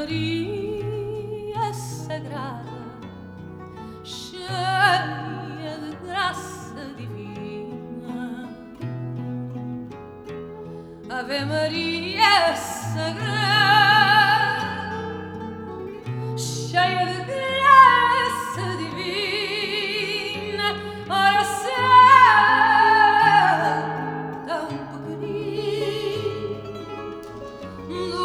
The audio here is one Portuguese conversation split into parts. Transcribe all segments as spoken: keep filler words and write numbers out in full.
Maria sagrada, cheia de graça divina. Ave Maria sagrada, cheia de graça divina. Ora, céu tão pequenino,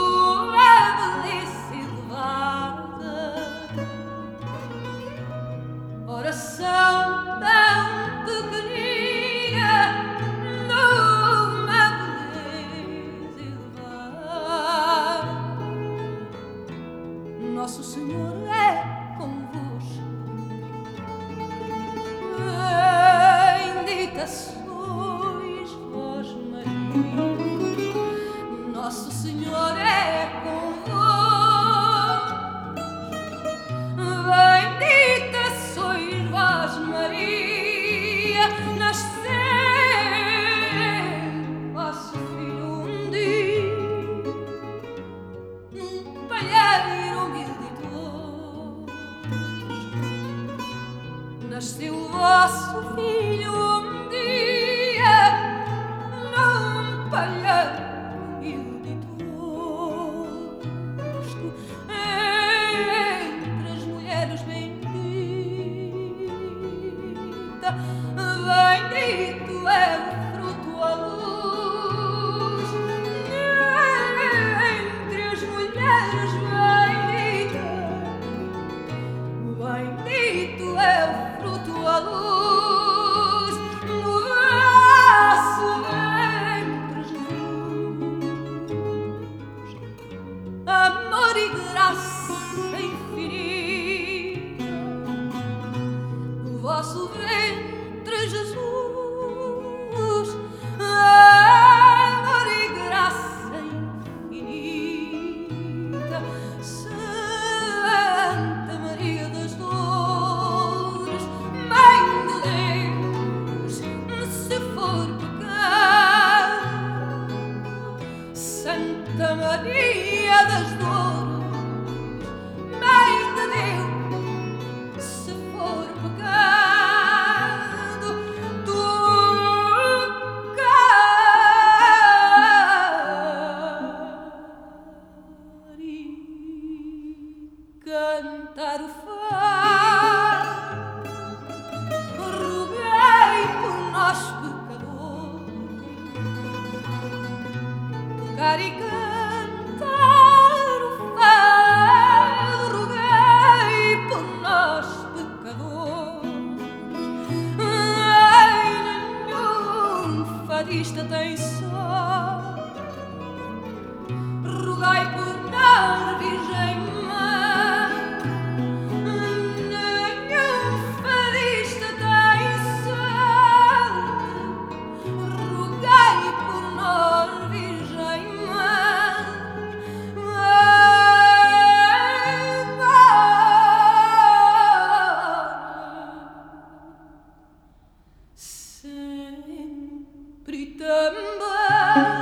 oração tão pequenina, numa beleza elevada. Nosso Senhor é convosco, bendita sois vós, Maria. Nosso Senhor é convosco, bendita sois vós, Maria. Nasceu vosso filho um dia, num palheiro humilde e tosco. Nasceu vosso filho um dia, num palheiro humilde e tosco. Entre as mulheres bendita, bendito é o fruto à luz. Entre as mulheres bendita, bendito é o fruto à luz. No vosso ventre, Jesus, amor e graça infinita. No vosso ventre, Jesus, amor e graça infinita. Santa Maria das Dores, Mãe de Deus, se for pecado. Santa Maria das Dores, Mãe de Deus, se for pecado, tu cari cantar o fado, rogai por nós pecadores. Tocar e cantar o fado, rogai por nós pecadores. Ai, nenhum fadista tem sorte, rogai por nós, Virgem Mãe. Nenhum fadista tem sorte, rogai por nós, Virgem Mãe. Agora, sempre também